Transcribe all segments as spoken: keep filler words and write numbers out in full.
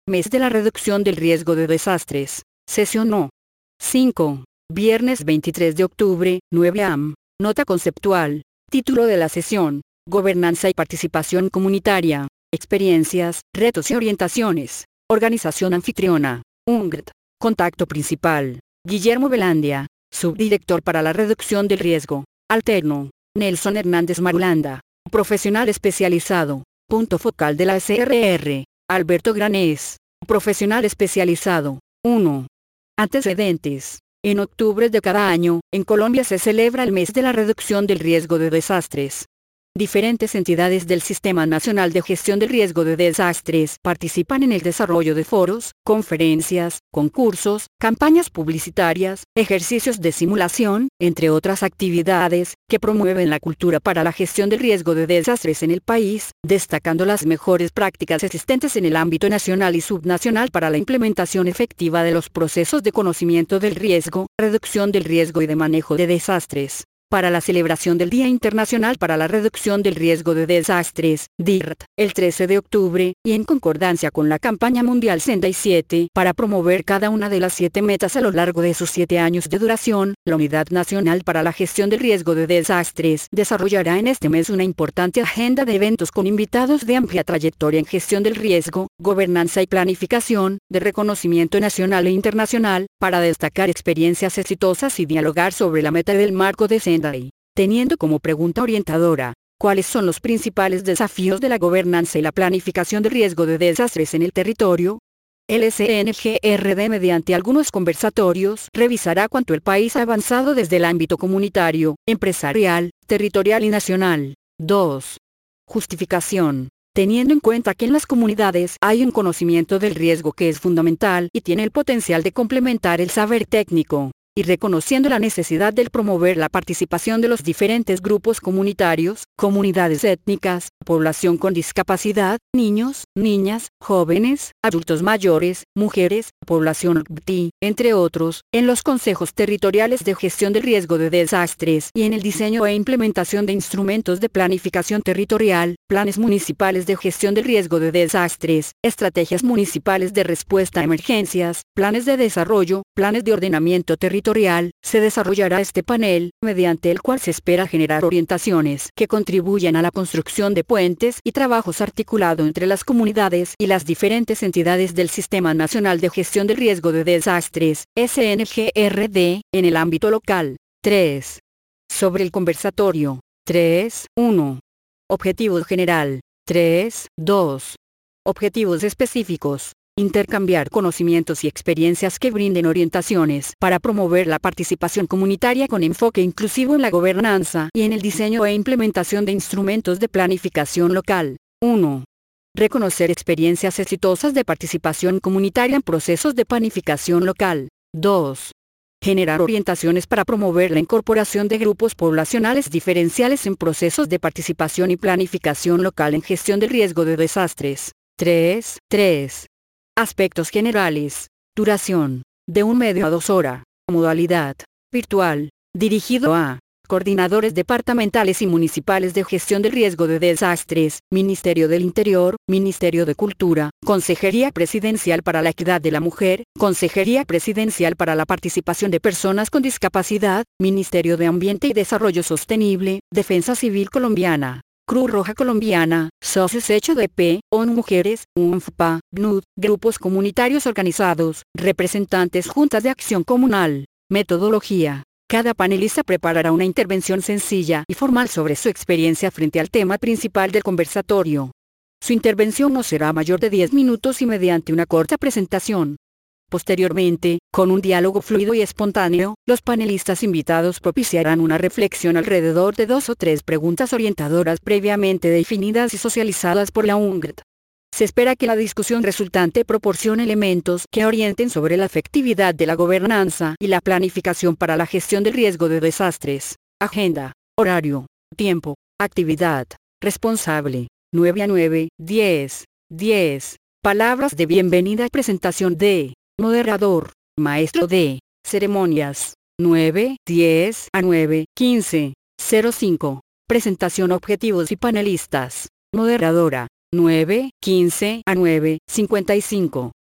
Mes de la reducción del riesgo de desastres. Sesión no. cinco. Viernes veintitrés de octubre, nueve a m. Nota conceptual. Título de la sesión. Gobernanza y participación comunitaria. Experiencias, retos y orientaciones. Organización anfitriona. U N G T. Contacto principal. Guillermo Velandia. Subdirector para la reducción del riesgo. Alterno. Nelson Hernández Marulanda. Profesional especializado. Punto focal de la S R R. Alberto Granés. Profesional especializado. uno. Antecedentes. En octubre de cada año, en Colombia se celebra el mes de la reducción del riesgo de desastres. Diferentes entidades del Sistema Nacional de Gestión del Riesgo de Desastres participan en el desarrollo de foros, conferencias, concursos, campañas publicitarias, ejercicios de simulación, entre otras actividades, que promueven la cultura para la gestión del riesgo de desastres en el país, destacando las mejores prácticas existentes en el ámbito nacional y subnacional para la implementación efectiva de los procesos de conocimiento del riesgo, reducción del riesgo y de manejo de desastres. Para la celebración del Día Internacional para la Reducción del Riesgo de Desastres, D I R T, el trece de octubre, y en concordancia con la campaña mundial Senda y siete, para promover cada una de las siete metas a lo largo de sus siete años de duración, la Unidad Nacional para la Gestión del Riesgo de Desastres desarrollará en este mes una importante agenda de eventos con invitados de amplia trayectoria en gestión del riesgo, gobernanza y planificación, de reconocimiento nacional e internacional, para destacar experiencias exitosas y dialogar sobre la meta del marco de Senda. Teniendo como pregunta orientadora, ¿cuáles son los principales desafíos de la gobernanza y la planificación de riesgo de desastres en el territorio? El S N G R D, mediante algunos conversatorios, revisará cuánto el país ha avanzado desde el ámbito comunitario, empresarial, territorial y nacional. dos. Justificación. Teniendo en cuenta que en las comunidades hay un conocimiento del riesgo que es fundamental y tiene el potencial de complementar el saber técnico, y reconociendo la necesidad de promover la participación de los diferentes grupos comunitarios, comunidades étnicas, población con discapacidad, niños, niñas, jóvenes, adultos mayores, mujeres, población L G B T, entre otros, en los consejos territoriales de gestión del riesgo de desastres y en el diseño e implementación de instrumentos de planificación territorial, planes municipales de gestión del riesgo de desastres, estrategias municipales de respuesta a emergencias, planes de desarrollo, planes de ordenamiento territorial, se desarrollará este panel, mediante el cual se espera generar orientaciones que contribuyan a la construcción de puentes y trabajos articulado entre las comunidades y las diferentes entidades del Sistema Nacional de Gestión del Riesgo de Desastres, S N G R D, en el ámbito local. tres. Sobre el conversatorio. tres. uno. Objetivo general. tres. dos. Objetivos específicos. Intercambiar conocimientos y experiencias que brinden orientaciones para promover la participación comunitaria con enfoque inclusivo en la gobernanza y en el diseño e implementación de instrumentos de planificación local. uno. Reconocer experiencias exitosas de participación comunitaria en procesos de planificación local. dos. Generar orientaciones para promover la incorporación de grupos poblacionales diferenciales en procesos de participación y planificación local en gestión del riesgo de desastres. tres. tres. Aspectos generales. Duración. De un medio a dos horas. Modalidad. Virtual. Dirigido a coordinadores departamentales y municipales de gestión del riesgo de desastres, Ministerio del Interior, Ministerio de Cultura, Consejería Presidencial para la Equidad de la Mujer, Consejería Presidencial para la Participación de Personas con Discapacidad, Ministerio de Ambiente y Desarrollo Sostenible, Defensa Civil Colombiana, Cruz Roja Colombiana, Socios H D P, O N U Mujeres, U N F P A, B N U D, grupos comunitarios organizados, representantes juntas de acción comunal. Metodología. Cada panelista preparará una intervención sencilla y formal sobre su experiencia frente al tema principal del conversatorio. Su intervención no será mayor de diez minutos y mediante una corta presentación. Posteriormente, con un diálogo fluido y espontáneo, los panelistas invitados propiciarán una reflexión alrededor de dos o tres preguntas orientadoras previamente definidas y socializadas por la U N G T. Se espera que la discusión resultante proporcione elementos que orienten sobre la efectividad de la gobernanza y la planificación para la gestión del riesgo de desastres. Agenda, horario, tiempo, actividad, responsable, nueve a nueve, diez, diez. Palabras de bienvenida y presentación de moderador, maestro de ceremonias, nueve, diez a nueve, quince, cero cinco. Presentación objetivos y panelistas. Moderadora, nueve, quince a nueve, cincuenta y cinco.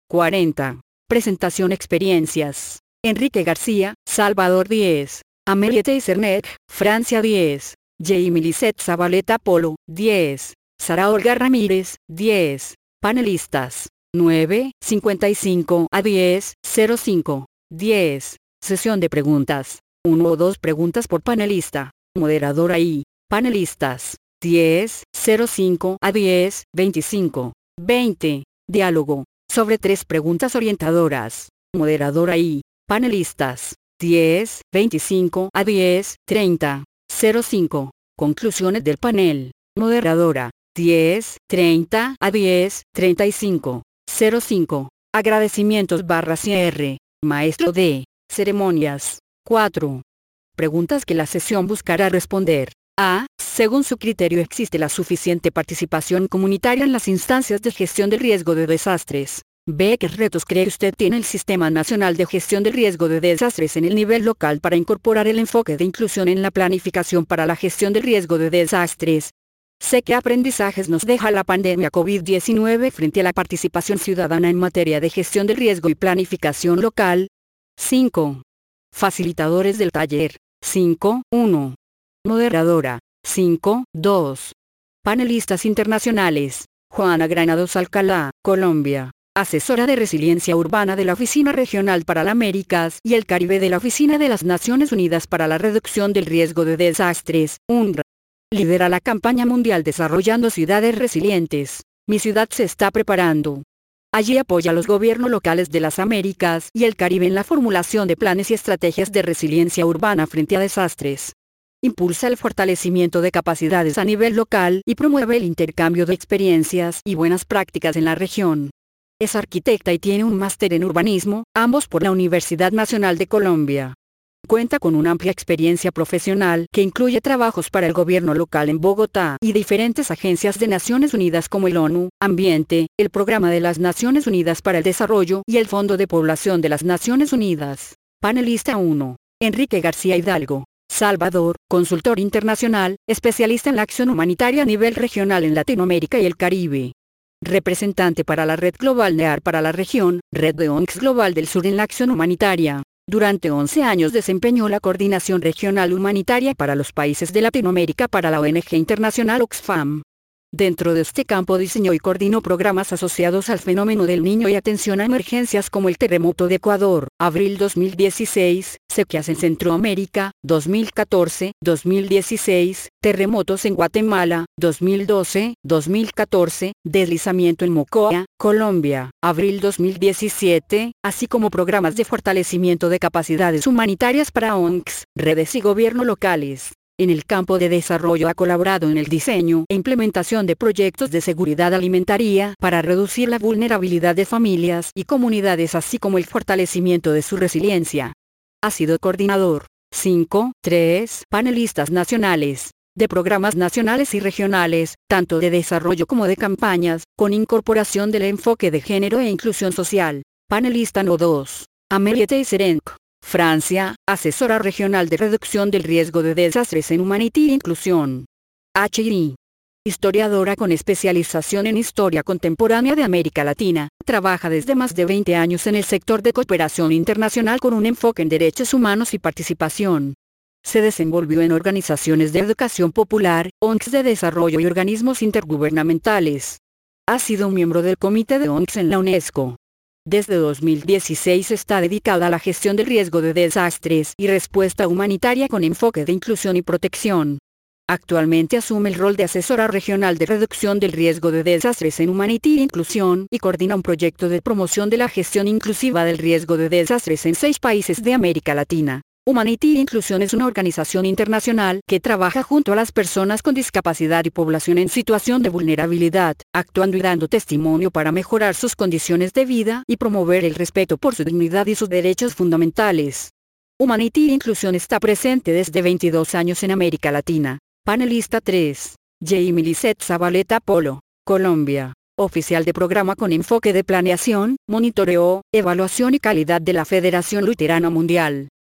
cuarenta. Presentación experiencias. Enrique García, Salvador diez. Amelie Teisernet, Francia diez. Jamie Lisette Zabaleta Polo, diez. Sara Olga Ramírez, diez. Panelistas. nueve, cincuenta y cinco a diez, cero cinco. diez. Sesión de preguntas. uno o dos preguntas por panelista. Moderadora y panelistas. diez, cero cinco a diez, veinticinco. veinte. Diálogo. Sobre tres preguntas orientadoras. Moderadora y panelistas. diez, veinticinco a diez, treinta. cero cinco. Conclusiones del panel. Moderadora. diez, treinta a diez, treinta y cinco. cero cinco. Agradecimientos barra cierre. Maestro de ceremonias. cuatro. Preguntas que la sesión buscará responder. A. Según su criterio, ¿existe la suficiente participación comunitaria en las instancias de gestión del riesgo de desastres? B. ¿Qué retos cree usted tiene el Sistema Nacional de Gestión del Riesgo de Desastres en el nivel local para incorporar el enfoque de inclusión en la planificación para la gestión del riesgo de desastres? C. ¿Qué aprendizajes nos deja la pandemia COVID diecinueve frente a la participación ciudadana en materia de gestión del riesgo y planificación local? cinco. Facilitadores del taller. cinco, uno. Moderadora. cinco, dos. Panelistas internacionales. Juana Granados Alcalá, Colombia. Asesora de Resiliencia Urbana de la Oficina Regional para las Américas y el Caribe de la Oficina de las Naciones Unidas para la Reducción del Riesgo de Desastres, U N R A. Lidera la campaña mundial Desarrollando Ciudades Resilientes. Mi ciudad se está preparando. Allí apoya a los gobiernos locales de las Américas y el Caribe en la formulación de planes y estrategias de resiliencia urbana frente a desastres. Impulsa el fortalecimiento de capacidades a nivel local y promueve el intercambio de experiencias y buenas prácticas en la región. Es arquitecta y tiene un máster en urbanismo, ambos por la Universidad Nacional de Colombia. Cuenta con una amplia experiencia profesional que incluye trabajos para el gobierno local en Bogotá y diferentes agencias de Naciones Unidas como el ONU, Ambiente, el Programa de las Naciones Unidas para el Desarrollo y el Fondo de Población de las Naciones Unidas. Panelista uno. Enrique García Hidalgo. Salvador, consultor internacional, especialista en la acción humanitaria a nivel regional en Latinoamérica y el Caribe. Representante para la Red Global N E A R para la región, Red de O N Gs Global del Sur en la acción humanitaria. Durante once años desempeñó la coordinación regional humanitaria para los países de Latinoamérica para la O N G internacional Oxfam. Dentro de este campo diseñó y coordinó programas asociados al fenómeno del Niño y atención a emergencias como el terremoto de Ecuador, abril dos mil dieciséis, sequías en Centroamérica, dos mil catorce, dos mil dieciséis, terremotos en Guatemala, dos mil doce, dos mil catorce, deslizamiento en Mocoa, Colombia, abril dos mil diecisiete, así como programas de fortalecimiento de capacidades humanitarias para O N Gs, redes y gobiernos locales. En el campo de desarrollo ha colaborado en el diseño e implementación de proyectos de seguridad alimentaria para reducir la vulnerabilidad de familias y comunidades así como el fortalecimiento de su resiliencia. Ha sido coordinador. cinco, tres. Panelistas nacionales. De programas nacionales y regionales, tanto de desarrollo como de campañas, con incorporación del enfoque de género e inclusión social. Panelista no dos. Amelie Teisernet. Francia, asesora regional de reducción del riesgo de desastres en Humanity e Inclusión. H I. Historiadora con especialización en historia contemporánea de América Latina, trabaja desde más de veinte años en el sector de cooperación internacional con un enfoque en derechos humanos y participación. Se desenvolvió en organizaciones de educación popular, O N Gs de desarrollo y organismos intergubernamentales. Ha sido un miembro del Comité de O N Gs en la UNESCO. Desde dos mil dieciséis está dedicada a la gestión del riesgo de desastres y respuesta humanitaria con enfoque de inclusión y protección. Actualmente asume el rol de asesora regional de reducción del riesgo de desastres en Humanity e Inclusión y coordina un proyecto de promoción de la gestión inclusiva del riesgo de desastres en seis países de América Latina. Humanity e Inclusión es una organización internacional que trabaja junto a las personas con discapacidad y población en situación de vulnerabilidad, actuando y dando testimonio para mejorar sus condiciones de vida y promover el respeto por su dignidad y sus derechos fundamentales. Humanity e Inclusión está presente desde veintidós años en América Latina. Panelista tres. Jamie Lisette Zabaleta Polo, Colombia. Oficial de programa con enfoque de planeación, monitoreo, evaluación y calidad de la Federación Luterana Mundial.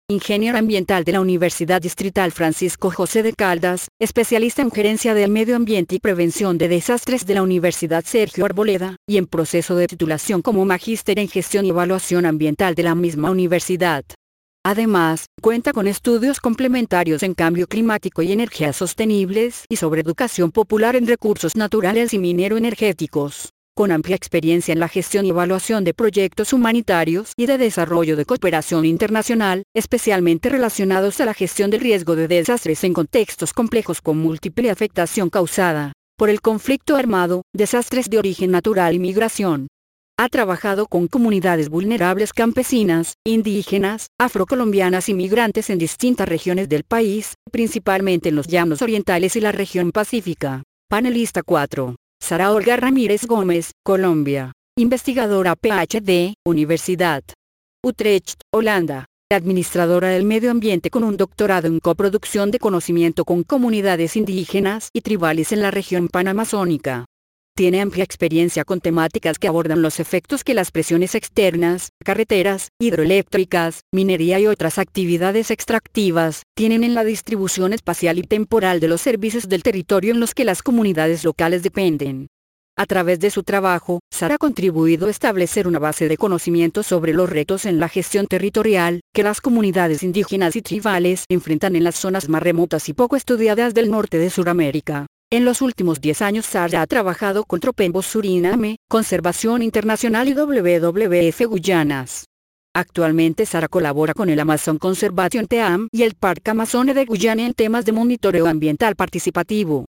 ingeniero ambiental de la Universidad Distrital Francisco José de Caldas, especialista en gerencia del medio ambiente y prevención de desastres de la Universidad Sergio Arboleda, y en proceso de titulación como magíster en gestión y evaluación ambiental de la misma universidad. Además, cuenta con estudios complementarios en cambio climático y energías sostenibles y sobre educación popular en recursos naturales y minero-energéticos, con amplia experiencia en la gestión y evaluación de proyectos humanitarios y de desarrollo de cooperación internacional, especialmente relacionados a la gestión del riesgo de desastres en contextos complejos con múltiple afectación causada por el conflicto armado, desastres de origen natural y migración. Ha trabajado con comunidades vulnerables campesinas, indígenas, afrocolombianas y migrantes en distintas regiones del país, principalmente en los llanos orientales y la región pacífica. Panelista cuatro. Sara Olga Ramírez Gómez, Colombia. Investigadora PhD, Universidad Utrecht, Holanda. Administradora del medio ambiente con un doctorado en coproducción de conocimiento con comunidades indígenas y tribales en la región panamazónica. Tiene amplia experiencia con temáticas que abordan los efectos que las presiones externas, carreteras, hidroeléctricas, minería y otras actividades extractivas, tienen en la distribución espacial y temporal de los servicios del territorio en los que las comunidades locales dependen. A través de su trabajo, Sara ha contribuido a establecer una base de conocimiento sobre los retos en la gestión territorial que las comunidades indígenas y tribales enfrentan en las zonas más remotas y poco estudiadas del norte de Sudamérica. En los últimos diez años Sara ha trabajado con Tropembos Suriname, Conservación Internacional y W W F Guyanas. Actualmente Sara colabora con el Amazon Conservation Team y el Parque Amazone de Guyana en temas de monitoreo ambiental participativo.